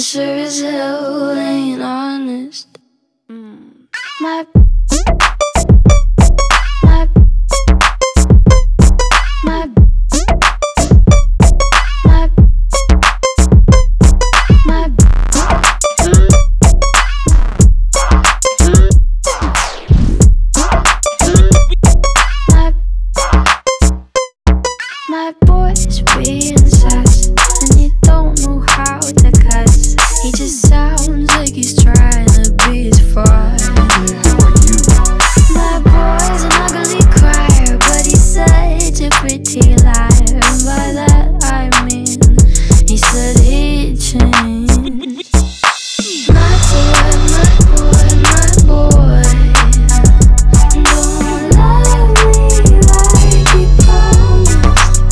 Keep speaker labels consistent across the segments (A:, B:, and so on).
A: sure as hell ain't honest. My boy's being sus, and he don't know how to cuss. He just sounds like he's trying to be his friend. My boy's an ugly crier, but he's such a pretty liar. And by that I mean, he said he'd change. My boy, my boy, my boy, don't love me like he promised.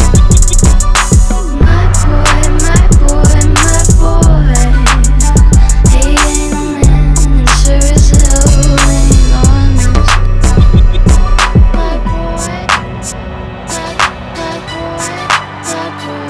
A: My boy, my boy, my boy, he ain't a man, and sure as hell ain't honest. My boy, my boy, my boy,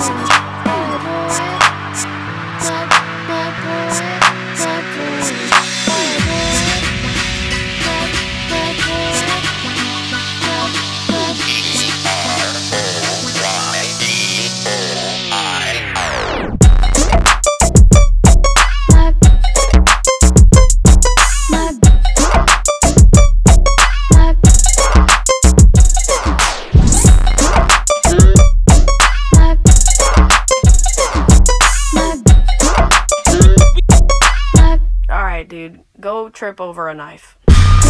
B: Alright, dude, go trip over a knife.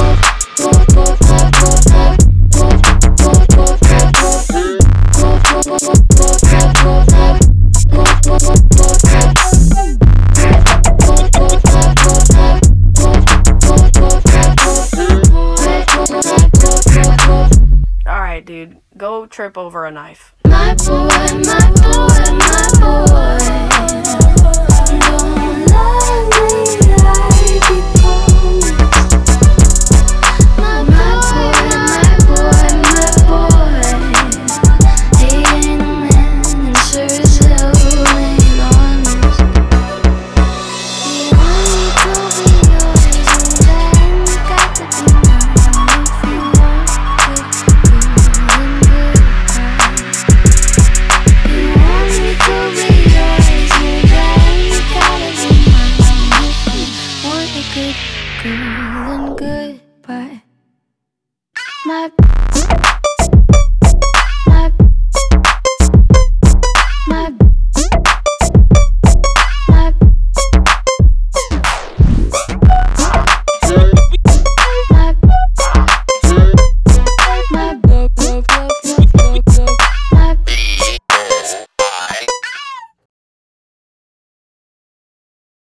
B: Alright, dude, go trip over a knife.
A: my boy, my boy, my boy, don't love me like he promised. My boy, my boy, my boy, he ain't a man, and sure as hell ain't honest. You want me to be yours, and then you got to be mine. If you want good, and goodbye. You want me to be yours, and then you gotta be mine. If you want a good girl, and goodbye. My